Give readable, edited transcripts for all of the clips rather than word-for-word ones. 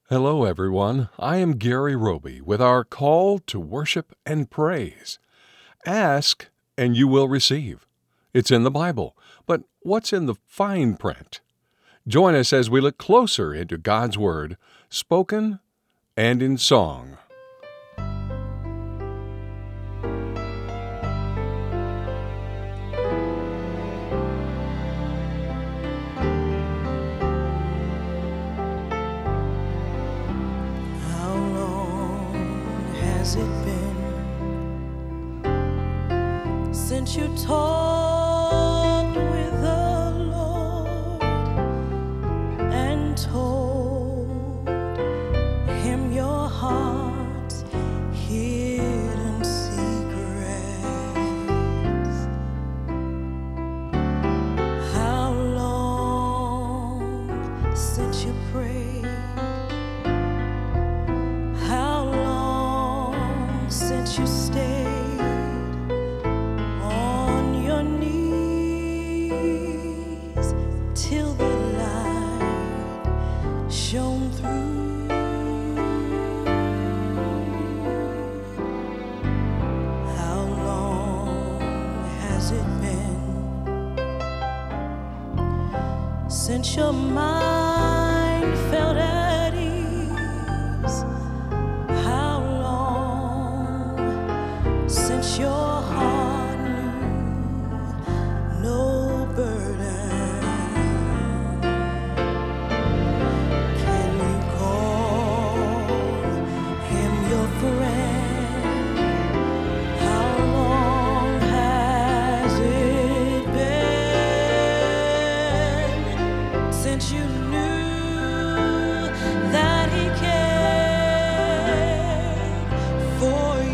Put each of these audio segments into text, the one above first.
Hello, everyone. I am Gary Roby with our call to worship and praise. Ask, and you will receive. It's in the Bible, but what's in the fine print? Join us as we look closer into God's Word, spoken and in song. Has it been since you talked with the Lord and told Him your heart's hidden secrets? How long since you prayed? Since you stayed on your knees till the light shone through? How long has it been since your mind felt at ease? Since your heart knew no burden, can you call Him your friend? How long has it been since you knew that He cared for you?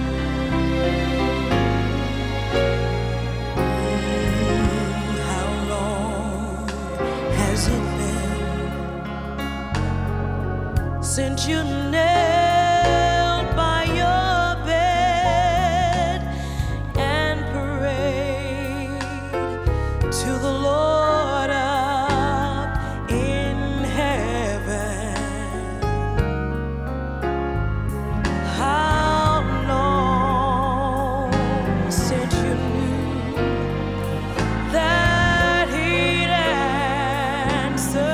Since you knelt by your bed and prayed to the Lord up in heaven, how long since you knew that He'd answer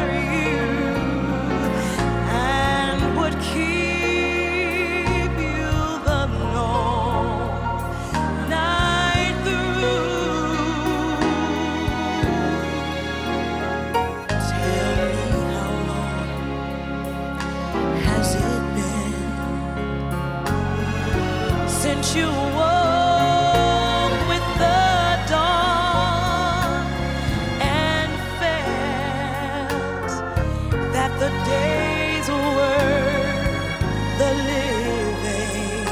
since you woke with the dawn and felt that the days were the living?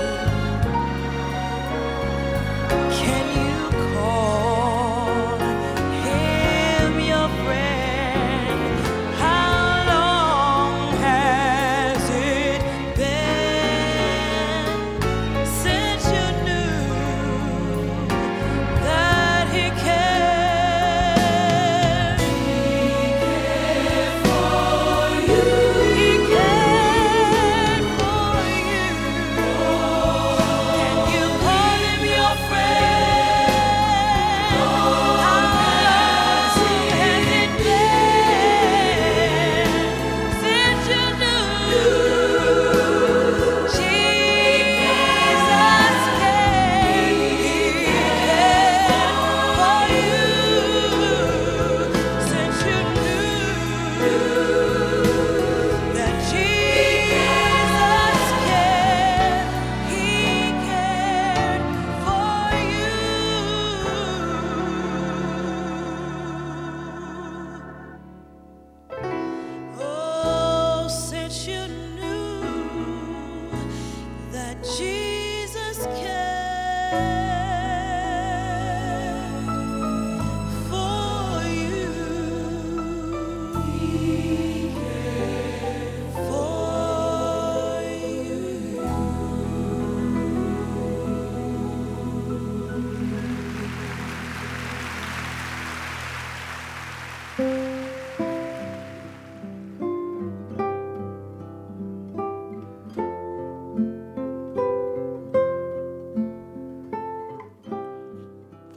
Can you call Him your friend? How long has it been since you knew that He cared for you?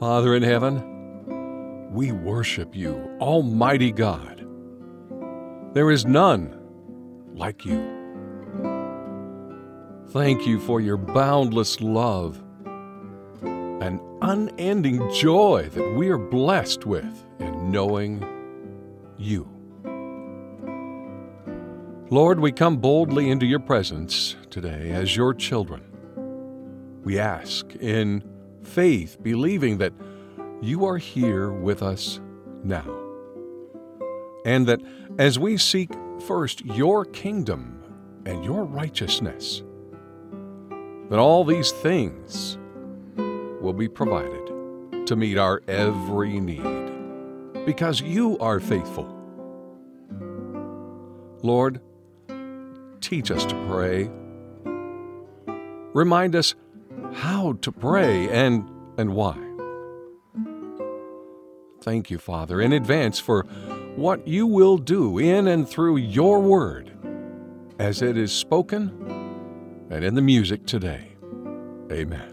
Father in heaven, we worship you, Almighty God. There is none like you. Thank you for your boundless love and unending joy that we are blessed with in knowing you. Lord, we come boldly into your presence today as your children. We ask in faith, believing that you are here with us now, and that as we seek first your kingdom and your righteousness, that all these things will be provided to meet our every need, because you are faithful. Lord, teach us to pray. Remind us how to pray and why. Thank you, Father, in advance for what you will do in and through your word as it is spoken and in the music today. Amen.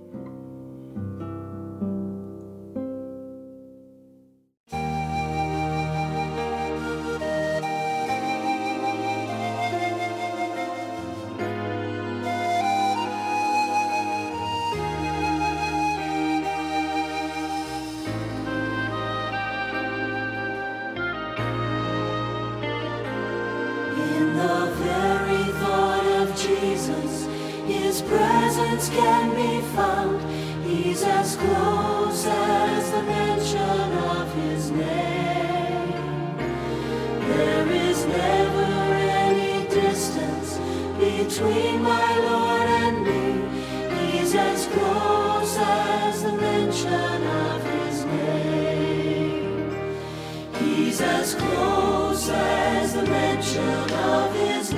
In the very thought of Jesus, His presence can be found. He's as close as the mention of His name. There is never any distance between my Lord and me. He's as close as the mention of His name. He's as close as the mention of His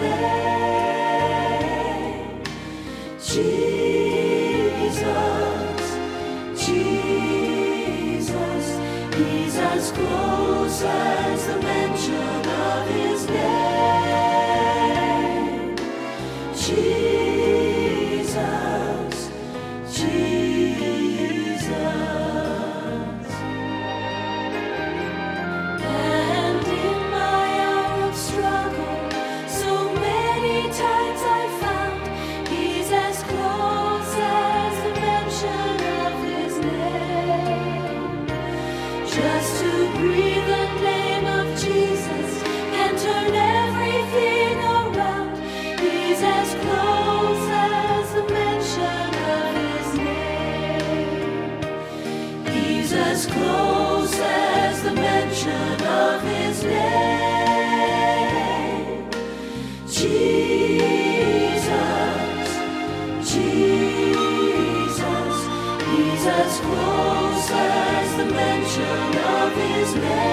name. Jesus, Jesus, He's as close as the mention of His name. Jesus, Jesus. And in my hour of struggle, so many times I found He's as close as the mention of His name. Just to breathe the name of Jesus can turn everything around. He's as close as the mention of His name. He's as close as the mention of His name. Jesus, Jesus, He's as close as the mention of His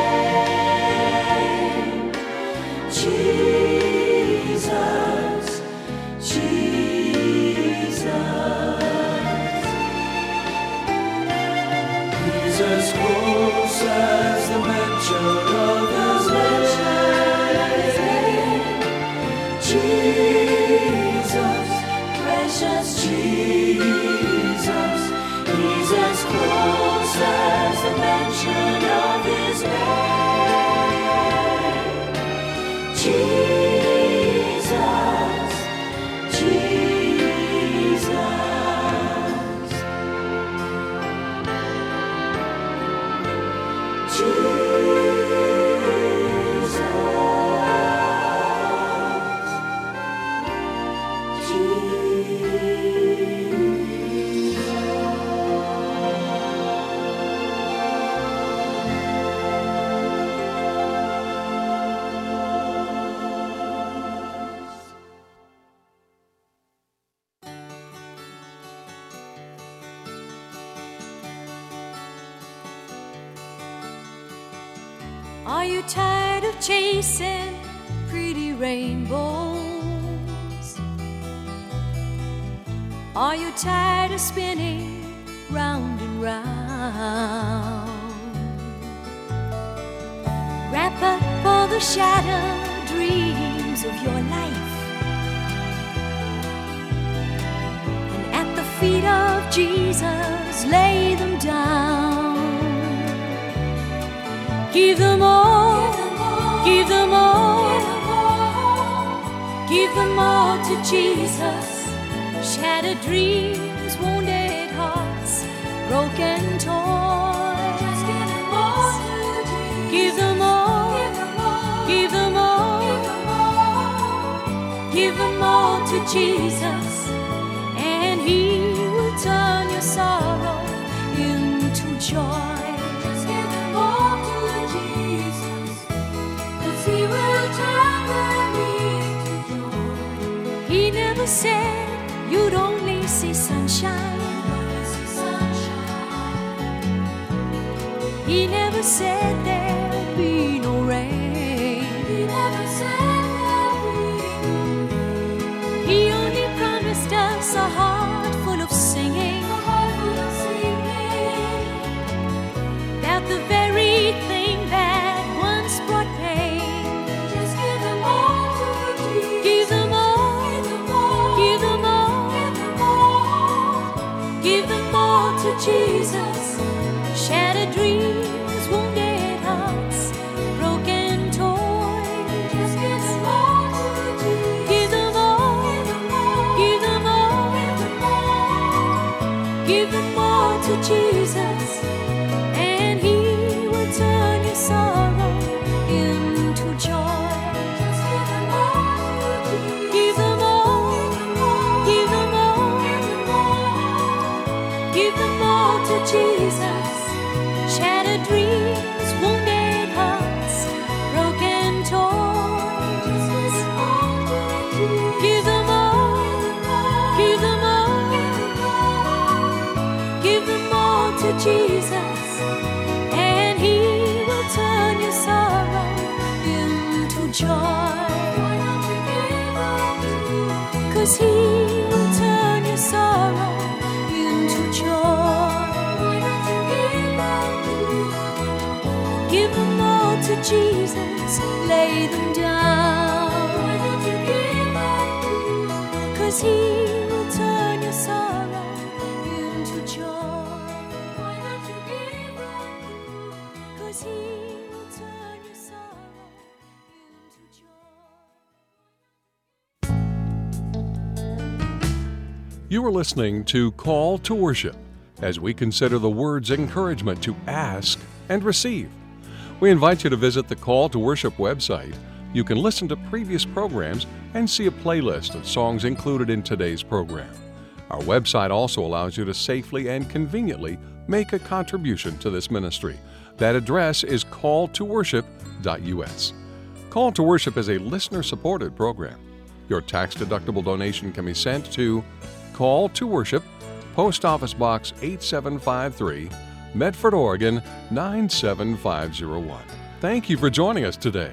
name. Jesus, Jesus. He's as close as the mention of His name. Jesus, precious Jesus. He's as close as the mention of His name. Jesus, Jesus. Are you tired of chasing pretty rainbows? Are you tired of spinning round and round? Wrap up all the shattered dreams of your life, and at the feet of Jesus lay them down. Give them all, give them all, give them all to Jesus. Shattered dreams, wounded hearts, broken toys. Just give them all to Jesus. Give them all, give them all, give them all to Jesus, and He will turn your sorrow into joy. Just give them all to Jesus, 'cause He will turn them into joy. He never said you'd only see sunshine. He never said there'd be no rain. He never said there'd be no rain. He only promised us a heart full of singing, about the very thing that once brought pain. Just give them all to Jesus. Give them all, give them all, give them all to Jesus. Shattered dreams, wounded hearts, broken toys. Just give them all to Jesus. Give them all, give them all, give them all to Jesus, and He will turn your sorrow into joy. Just give them all to Jesus. Give them all, give them all, give them all to Jesus. Shattered dreams, wounded hearts, broken toys. Give them all, give them all, give them all to Jesus, and He will turn your sorrow into joy. 'Cause He will turn your sorrow into joy. Give them all to Jesus, lay them down. 'Cause He will turn your sorrow into joy. 'Cause He will turn your sorrow into joy. You are listening to Call to Worship as we consider the Word's encouragement to ask and receive. We invite you to visit the Call to Worship website. You can listen to previous programs and see a playlist of songs included in today's program. Our website also allows you to safely and conveniently make a contribution to this ministry. That address is calltoworship.us. Call to Worship is a listener-supported program. Your tax-deductible donation can be sent to Call to Worship, Post Office Box 8753, Medford, Oregon 97501. Thank you for joining us today.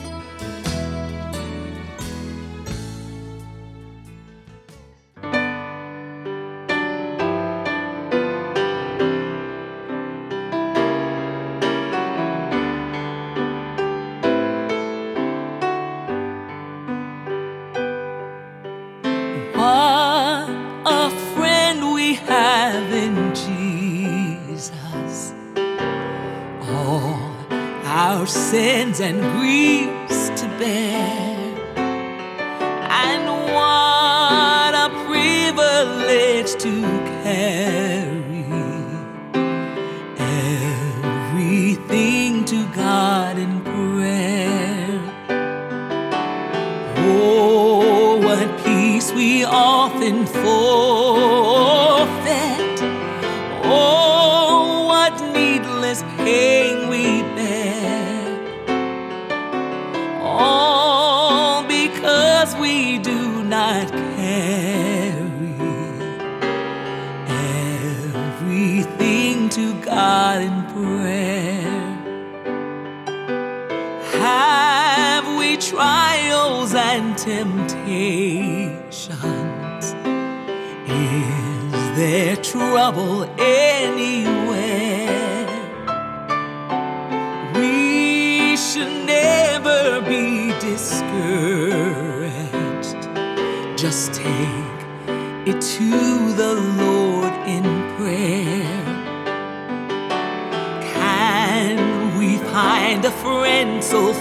What a friend we have in Jesus. All our sins and griefs to bear. And what a privilege to carry everything to God in prayer. Oh, what peace we often forfeit. Oh, what needless pain we bear. All because we do not carry everything to God in prayer. Have we trials and temptations? Is there trouble anywhere? We should never be discouraged. Just take it to the Lord in prayer. Can we find find a friend so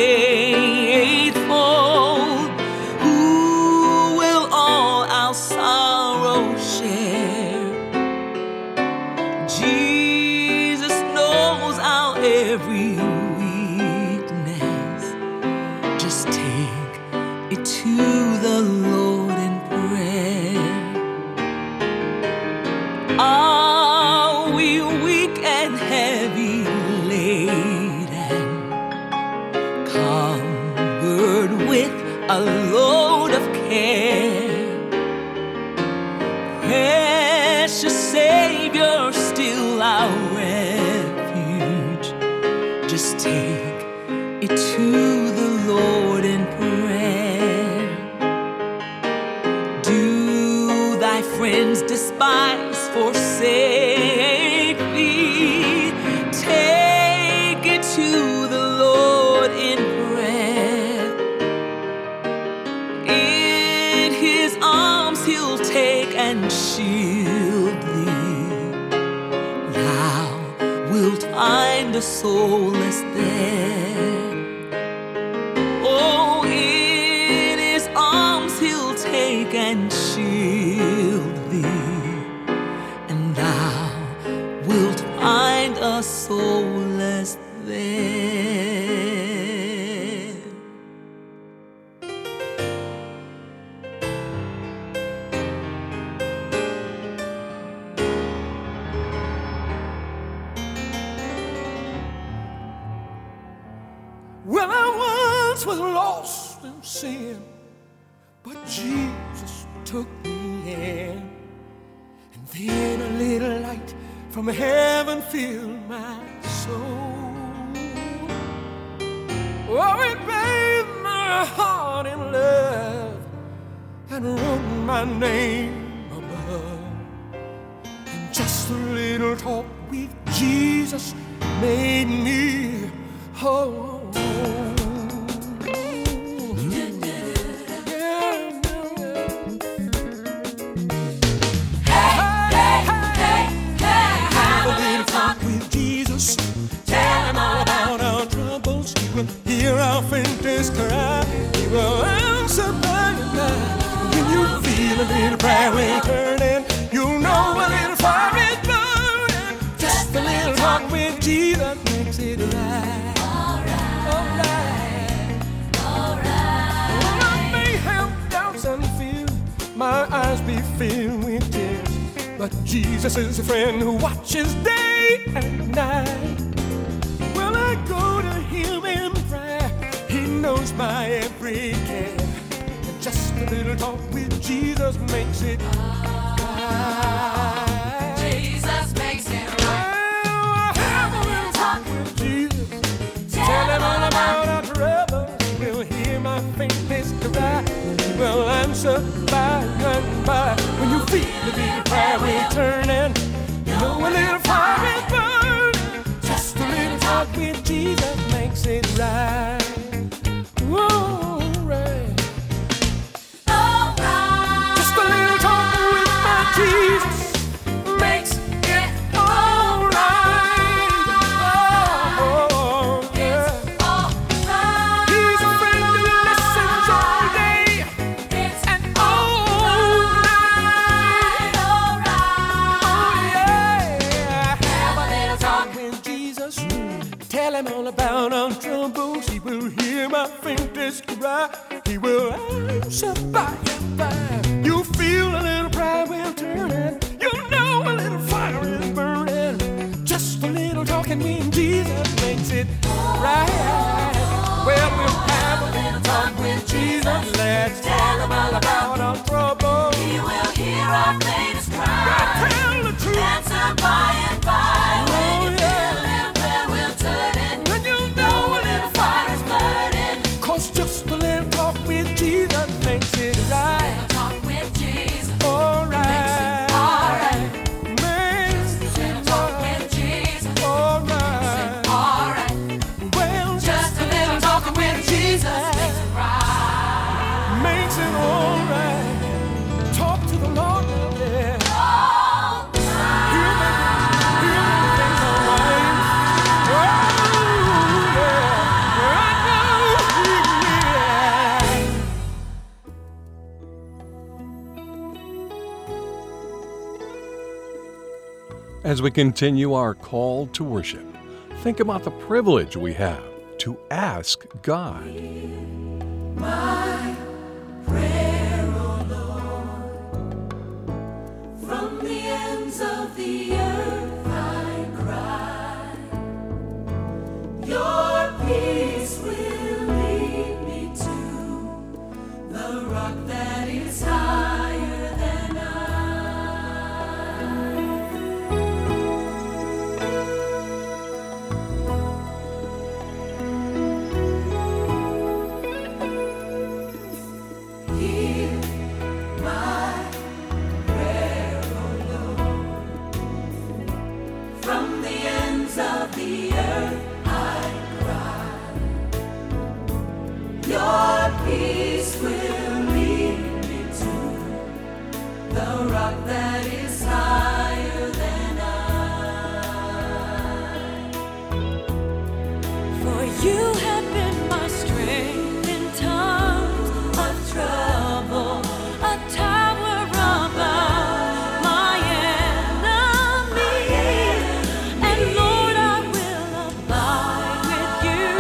faithful, who will all our sorrow share. Jesus knows our every weakness. Just take it to the Lord in prayer. Are we weak and heavy laden, covered with a load of care? Precious Savior, still our refuge. Just take it to the Lord in prayer. Do thy friends despise, forsake thee? Take it to the Lord in prayer. In his arms he'll take and shield thee. Thou wilt find a solace there. Oh, in his arms he'll take and shield thee, and thou wilt find a solace there. Well, I once was lost in sin, but Jesus took me in. And then a little light from heaven filled my soul. Oh, it bathed my heart in love and wrote my name above. And just a little talk with Jesus made me whole. Hear our faintest cry, he will answer by and by. When you feel a little prayer will turn in, you'll know a little fire is burning. Just a little talk with Jesus makes it right. Alright. Well, I may have doubts and fears, my eyes be filled with tears, but Jesus is a friend who watches day and night. Well, I go to him in prayer, he knows my every care. And just a little talk with Jesus makes it right. Jesus makes it right. Well, have a little talk with Jesus. Tell him all about our troubles. He will hear my faintest cry. He will answer by and by. When you feel the little prayer will turn in, you know a little fire is burning. Just a little talk with Jesus makes it right. Whoa, right. Just a little talk with my Jesus makes it all right. Oh, yeah. He's a friend who listens all day and all night. Oh, yeah. Have a little talk with Jesus. Tell him all about our troubles. He will hear my faintest cry. He will answer by and by. You feel a little pride will turn in. You know a little fire is burning. Just a little talking with Jesus makes it right. Well, we'll have a little talk with Jesus. Let's tell him all about our troubles. He will hear our faintest cry. Tell the truth. Answer by and by. When you feel a little prayer will turn in, And you know know a little fire is burning. 'cause just a little talk with Jesus makes it right. Little talk with Jesus. All right. Alright. Makes Little it talk right. with Jesus. All right. Alright. Well, Just a little talking with Jesus makes it right. makes it all right. Talk to the Lord, yeah. He'll make things all right. Oh, yeah. As we continue our call to worship, think about the privilege we have to ask God. My prayer, O Lord, from the ends of the earth I cry. Your peace will lead me to the rock that is higher than I. Hear my prayer, O Lord. From the ends of the earth I cry. Your peace will lead me to the rock that is higher than I. For you have been my strength in times of trouble, a tower above my enemies. And Lord, I will abide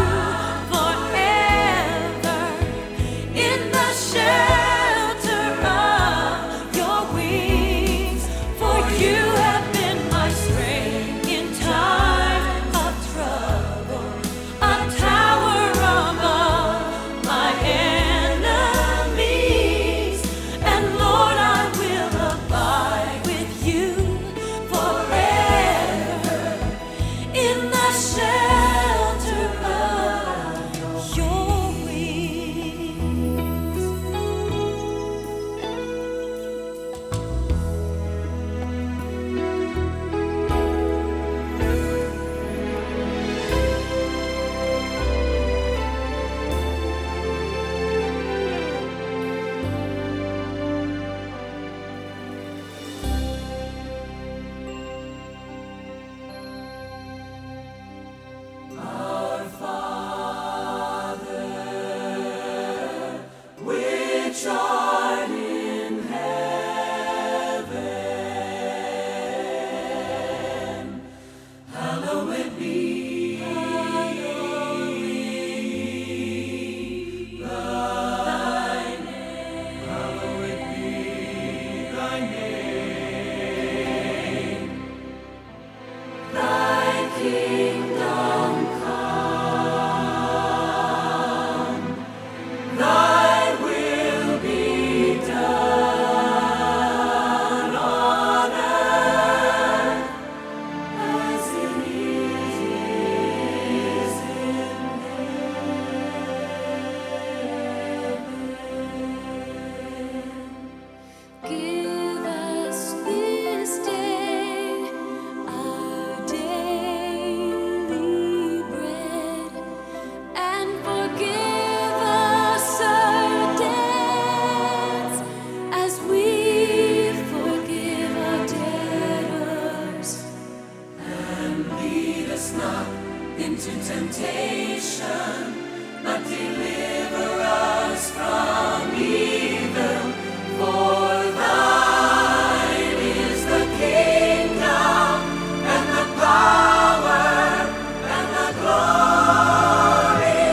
with you forever in the shelter of your wings. For you have been my strength in time of trouble, a tower above my enemies. And Lord, I will abide with you forever in the shelter of your wings. Our Father, which art in heaven, hallowed be thy name. Hallowed be thy name. Thy kingdom come, thy will be done on earth as it is in heaven. Give us this day our daily bread, and forgive us our debts as we forgive our debtors. And lead us not into temptation, but deliver us from evil. For thine is the kingdom, and the power, and the glory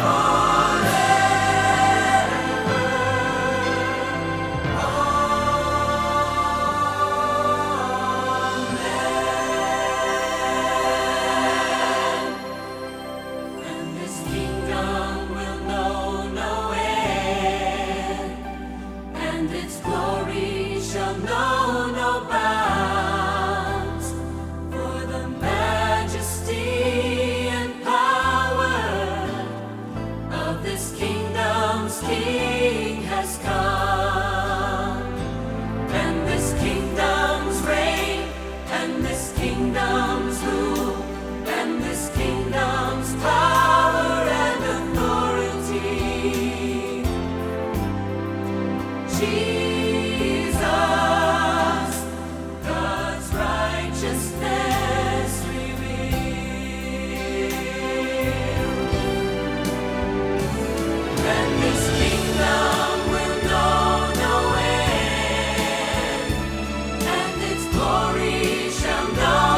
forever. Amen. And this kingdom will know no end, and its glory shall know no bounds. For the majesty and power of this kingdom's King has come, and this kingdom's reign, and this kingdom's rule, and this kingdom's power and authority. Jesus, God's righteousness revealed. And this kingdom will know no end, and its glory shall know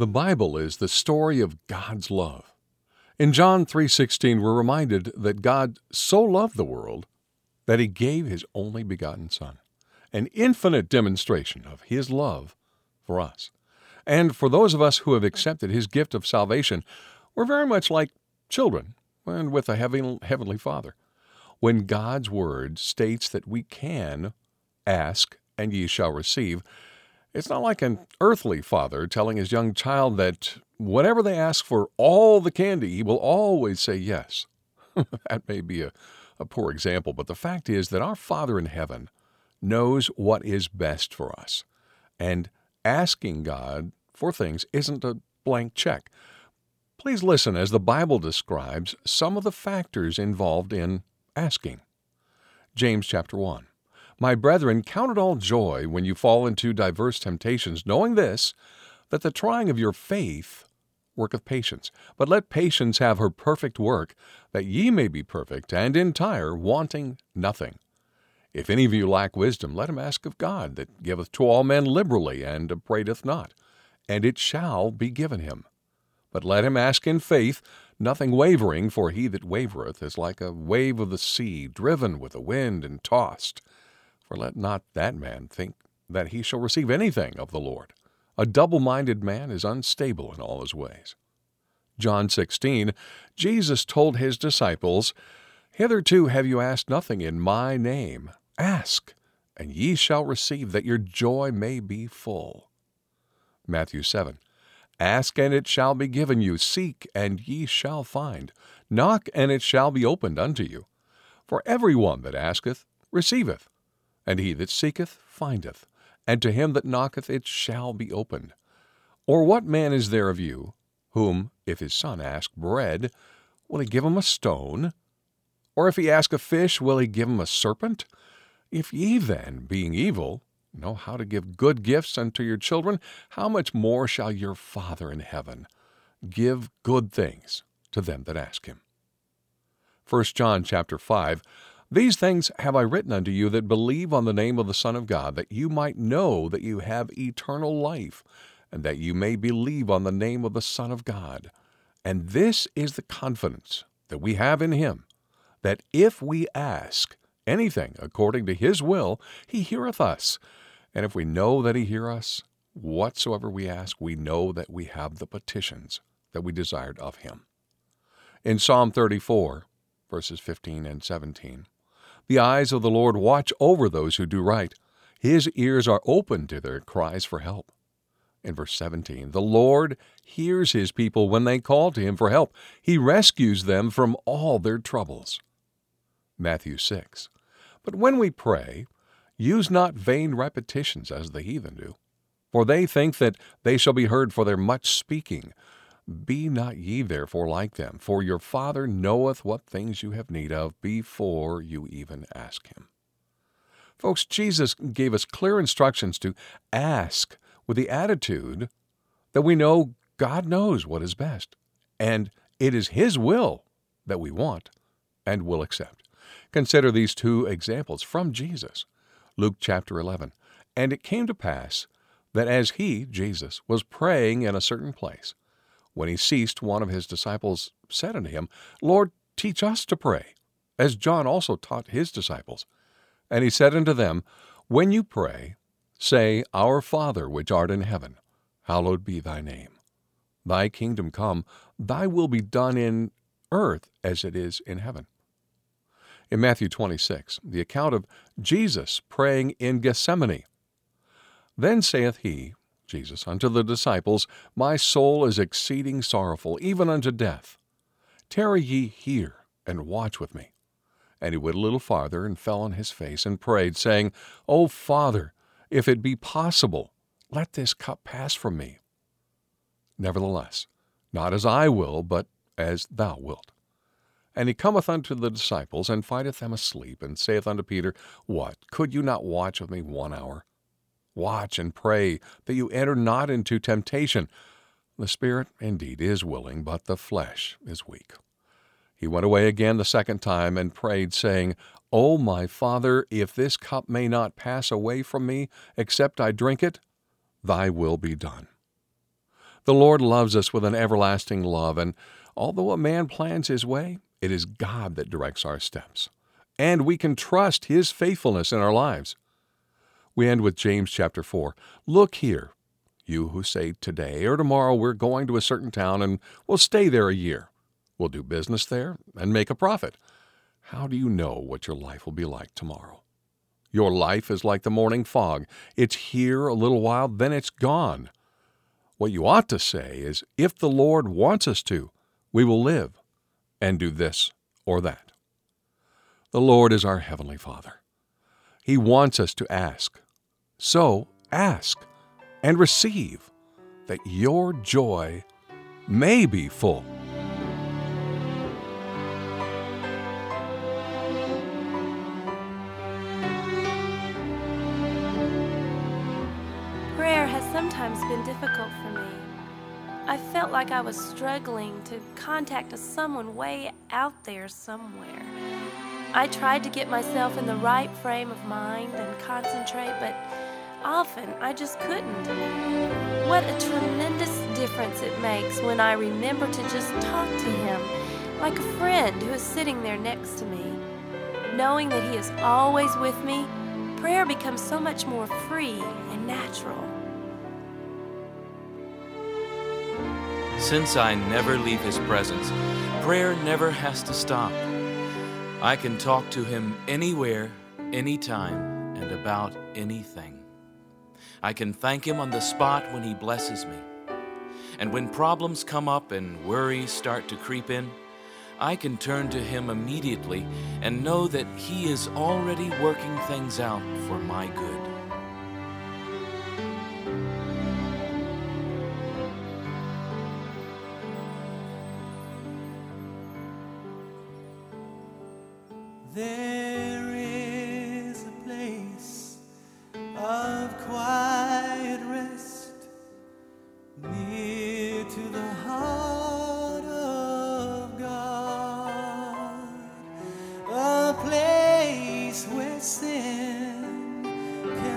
The Bible is the story of God's love. In John 3:16, we're reminded that God so loved the world that He gave His only begotten Son, an infinite demonstration of His love for us. And for those of us who have accepted His gift of salvation, we're very much like children and with a Heavenly Father. When God's Word states that we can ask and ye shall receive, it's not like an earthly father telling his young child that whatever they ask for, all the candy, he will always say yes. That may be a poor example, but the fact is that our Father in heaven knows what is best for us. And asking God for things isn't a blank check. Please listen as the Bible describes some of the factors involved in asking. James chapter 1. My brethren, count it all joy when you fall into diverse temptations, knowing this, that the trying of your faith worketh patience. But let patience have her perfect work, that ye may be perfect and entire, wanting nothing. If any of you lack wisdom, let him ask of God, that giveth to all men liberally, and upbraideth not, and it shall be given him. But let him ask in faith, nothing wavering, for he that wavereth is like a wave of the sea, driven with the wind and tossed. For let not that man think that he shall receive anything of the Lord. A double-minded man is unstable in all his ways. John 16, Jesus told his disciples, Hitherto have you asked nothing in my name. Ask, and ye shall receive, that your joy may be full. Matthew 7, Ask, and it shall be given you. Seek, and ye shall find. Knock, and it shall be opened unto you. For every one that asketh receiveth, and he that seeketh findeth, and to him that knocketh it shall be opened. Or what man is there of you, whom, if his son ask bread, will he give him a stone? Or if he ask a fish, will he give him a serpent? If ye then, being evil, know how to give good gifts unto your children, how much more shall your Father in heaven give good things to them that ask him? 1 John chapter 5, These things have I written unto you that believe on the name of the Son of God, that you might know that you have eternal life, and that you may believe on the name of the Son of God. And this is the confidence that we have in him, that if we ask anything according to his will, he heareth us. And if we know that he hear us, whatsoever we ask, we know that we have the petitions that we desired of him. In Psalm 34, verses 15 and 17, The eyes of the Lord watch over those who do right. His ears are open to their cries for help. In verse 17, The Lord hears his people when they call to him for help. He rescues them from all their troubles. Matthew 6, But when we pray, use not vain repetitions as the heathen do, for they think that they shall be heard for their much speaking. Be not ye therefore like them, for your Father knoweth what things you have need of before you even ask him. Folks, Jesus gave us clear instructions to ask with the attitude that we know God knows what is best, and it is his will that we want and will accept. Consider these two examples from Jesus. Luke chapter 11, And it came to pass that as he, Jesus, was praying in a certain place, when he ceased, one of his disciples said unto him, Lord, teach us to pray, as John also taught his disciples. And he said unto them, When you pray, say, Our Father which art in heaven, hallowed be thy name. Thy kingdom come, thy will be done in earth as it is in heaven. In Matthew 26, the account of Jesus praying in Gethsemane. Then saith he, Jesus, unto the disciples, My soul is exceeding sorrowful, even unto death. Tarry ye here, and watch with me. And he went a little farther, and fell on his face, and prayed, saying, O Father, if it be possible, let this cup pass from me. Nevertheless, not as I will, but as thou wilt. And he cometh unto the disciples, and findeth them asleep, and saith unto Peter, What, could you not watch with me 1 hour? Watch and pray, that you enter not into temptation. The spirit indeed is willing, but the flesh is weak. He went away again the second time, and prayed, saying, O my Father, if this cup may not pass away from me, except I drink it, thy will be done. The Lord loves us with an everlasting love, and although a man plans his way, it is God that directs our steps. And we can trust His faithfulness in our lives. We end with James chapter 4. Look here, you who say today or tomorrow we're going to a certain town and we'll stay there a year. We'll do business there and make a profit. How do you know what your life will be like tomorrow? Your life is like the morning fog. It's here a little while, then it's gone. What you ought to say is, if the Lord wants us to, we will live and do this or that. The Lord is our Heavenly Father. He wants us to ask. So ask and receive, that your joy may be full. Prayer has sometimes been difficult for me. I felt like I was struggling to contact someone way out there somewhere. I tried to get myself in the right frame of mind and concentrate, but often I just couldn't. What a tremendous difference it makes when I remember to just talk to Him like a friend who is sitting there next to me. Knowing that He is always with me, prayer becomes so much more free and natural. Since I never leave His presence, prayer never has to stop. I can talk to Him anywhere, anytime, and about anything. I can thank Him on the spot when He blesses me. And when problems come up and worries start to creep in, I can turn to Him immediately and know that He is already working things out for my good. There is a place of quiet rest near to the heart of God, a place where sin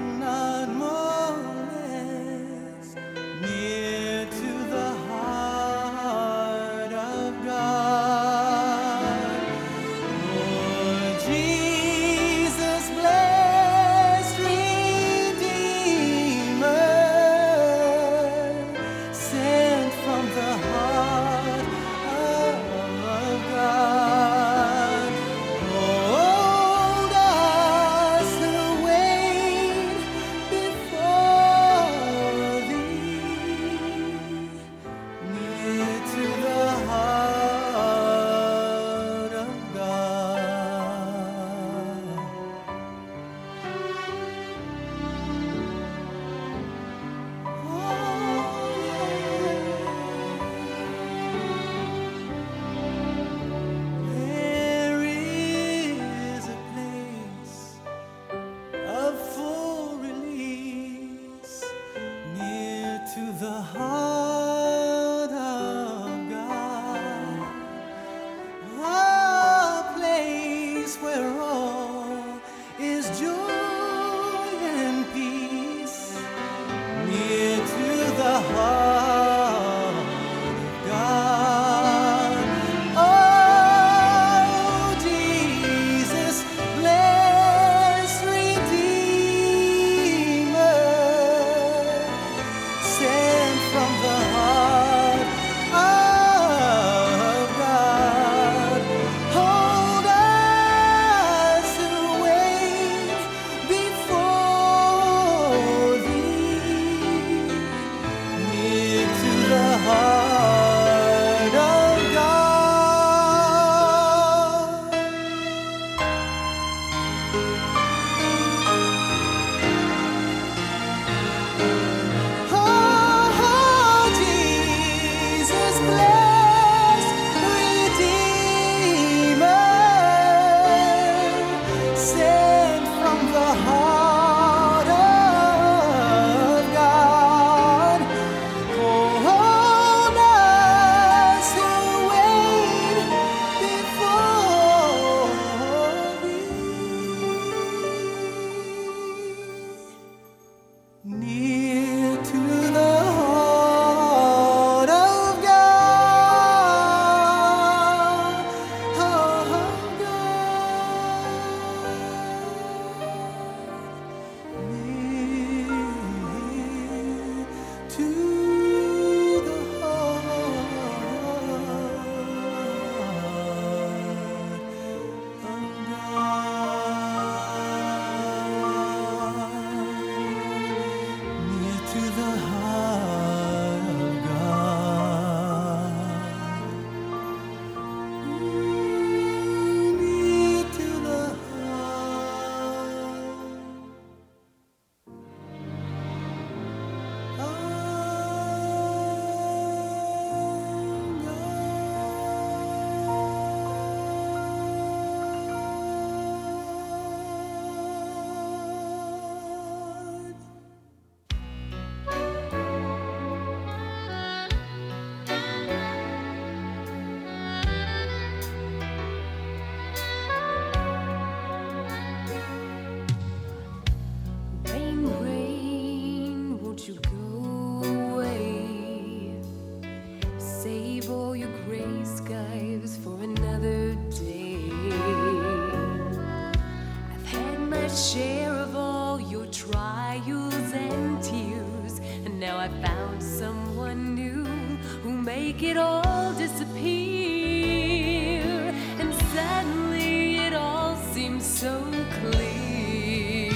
I found someone new who make it all disappear, and suddenly it all seems so clear.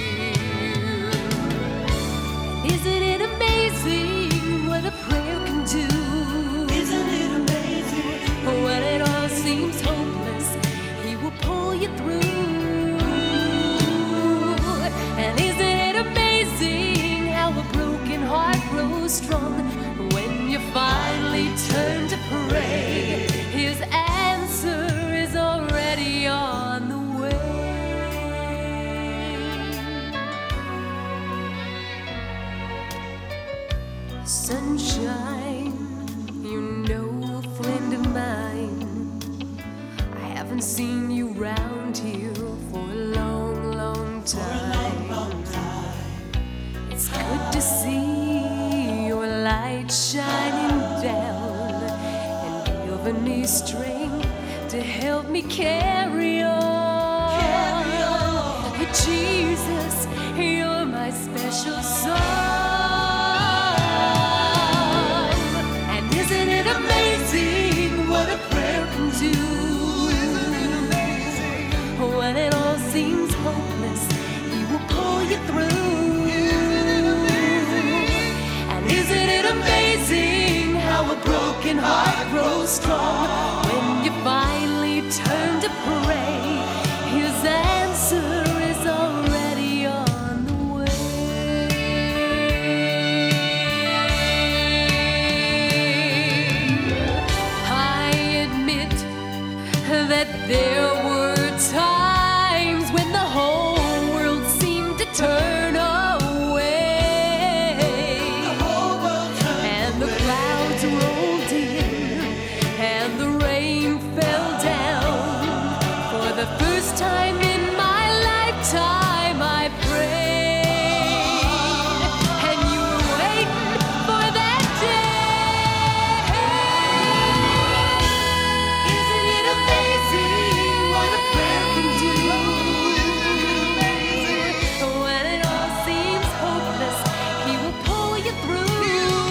Isn't it amazing what a prayer can do? Isn't it amazing? When it all seems hopeless, He will pull you through. And isn't it amazing how a broken heart grows strong when you finally turn to pray? His answer is already on the way. Sunshine, you know, a friend of mine, I haven't seen you round here for a long, long time. It's good to see your light shining down and giving me strength to help me carry on. Jesus, you're my special song. And isn't it amazing what a prayer can do? When it all seems hopeless, He will pull you through. And isn't it amazing how a broken heart grows strong when you finally turn to pray? His answer is already on the way. I admit that there were times when the whole world seemed to turn away, and the clouds rolled in and the rain fell down. For the first time in my lifetime I prayed, and you were waiting for that day. Isn't it amazing what a prayer can do? When it all seems hopeless, He will pull you through.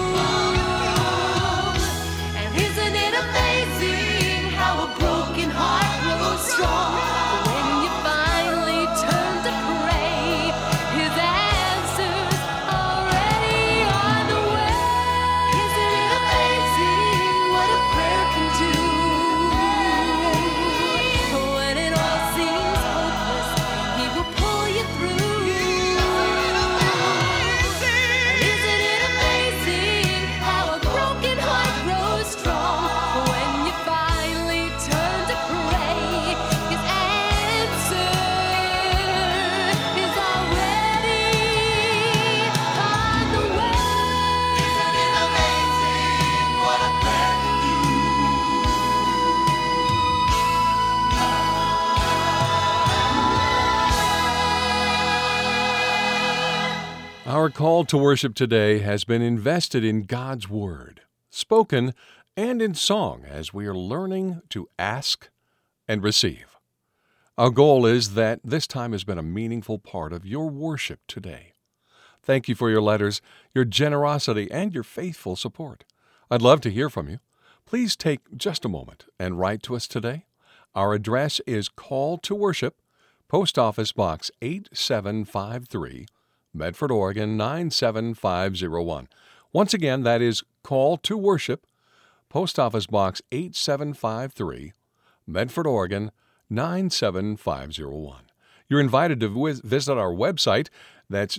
And isn't it amazing how a broken heart grows strong when you finally turn to pray? His answer's already on the way. Isn't it amazing what a prayer can do? When it all seems hopeless, He will pull you through. And isn't it amazing how a broken heart grows strong when you finally turn to pray? His answer is already on the way. Isn't it amazing what a prayer can do? Our call to worship today has been invested in God's Word, spoken and in song as we are learning to ask and receive. Our goal is that this time has been a meaningful part of your worship today. Thank you for your letters, your generosity, and your faithful support. I'd love to hear from you. Please take just a moment and write to us today. Our address is Call to Worship, Post Office Box 8753, Medford, Oregon 97501. Once again, that is Call to Worship, Post Office Box 8753, Medford, Oregon 97501. You're invited to visit our website. That's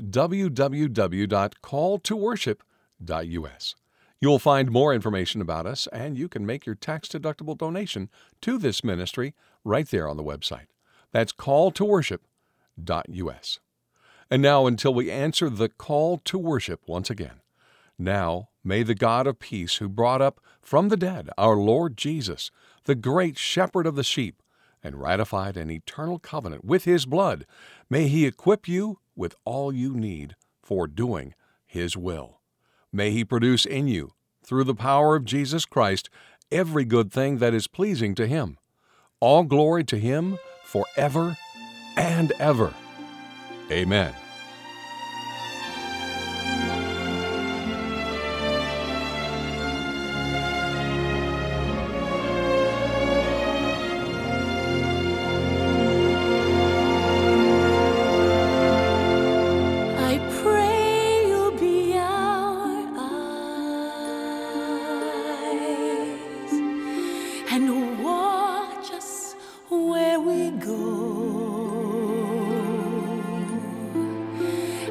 www.calltoworship.us. You'll find more information about us, and you can make your tax-deductible donation to this ministry right there on the website. That's calltoworship.us. And now, until we answer the call to worship once again, now may the God of peace, who brought up from the dead our Lord Jesus, the great shepherd of the sheep, and ratified an eternal covenant with His blood, may He equip you with all you need for doing His will. May He produce in you, through the power of Jesus Christ, every good thing that is pleasing to Him. All glory to Him forever and ever. Amen.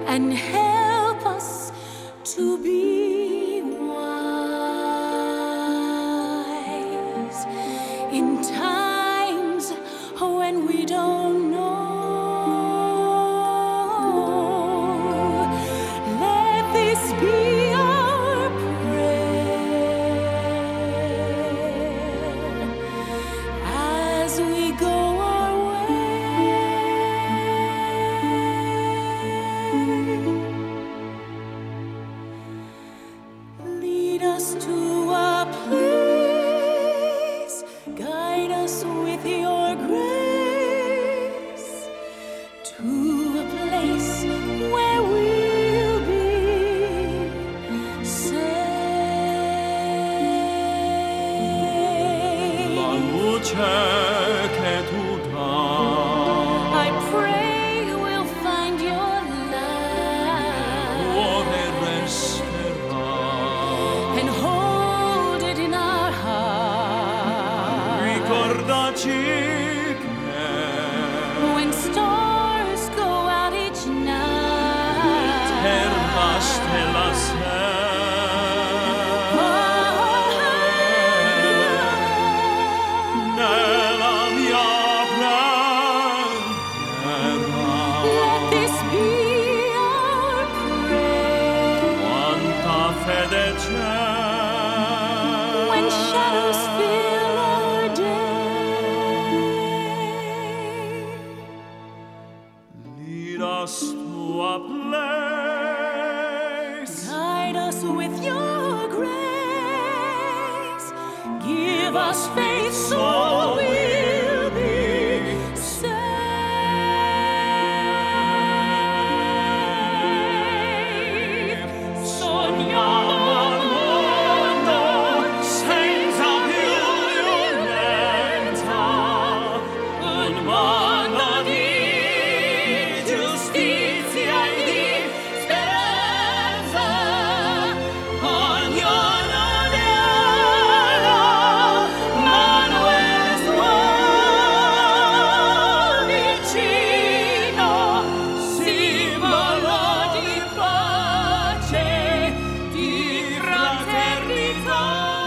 and help us to be wise in times when we don't know. Let this be our prayer as we go our way. Lead us to a place, guide us with your grace, to a place where we'll be saved. La luce che tu dai, I pray we'll find your light cuore resterà. and hold it in our heart. Ricordaci che When stars go out each night, terra stella sei. Nella mia preghiera, let this be our prayer. quanta fede c'è. When shadows fill our day, Lead us to a place, guide us with your grace. Give us faith so we'll be saved. Sogniamo al mondo senza più violenza, un mondo di giustizia e di speranza. Ognuno dietro Manuel suo vicino, simbolo di pace, di fraternità.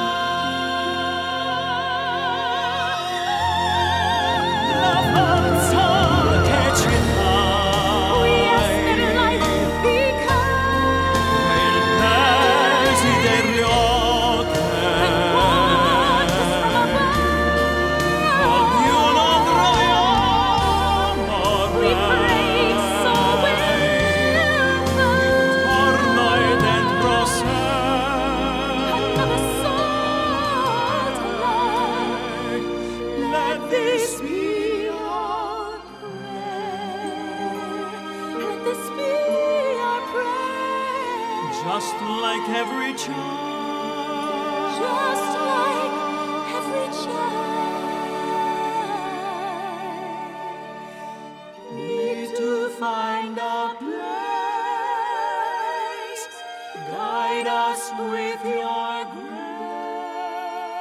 La forza che ci we ask that dai, life become il desiderio che ognuno troviamo we pray so intorno e dentro sé. another soul to love. Let this be our prayer. Let this be our prayer. Just like every child, Just like every child, need to find a place. Guide us with your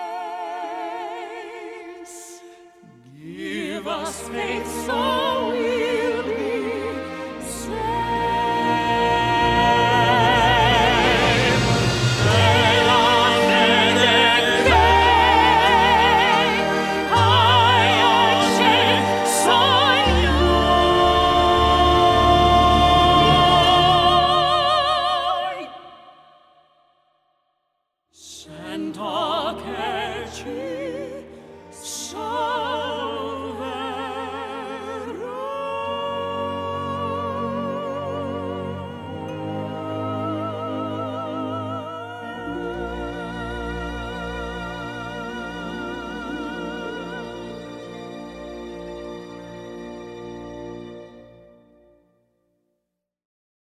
grace. Give us faith so we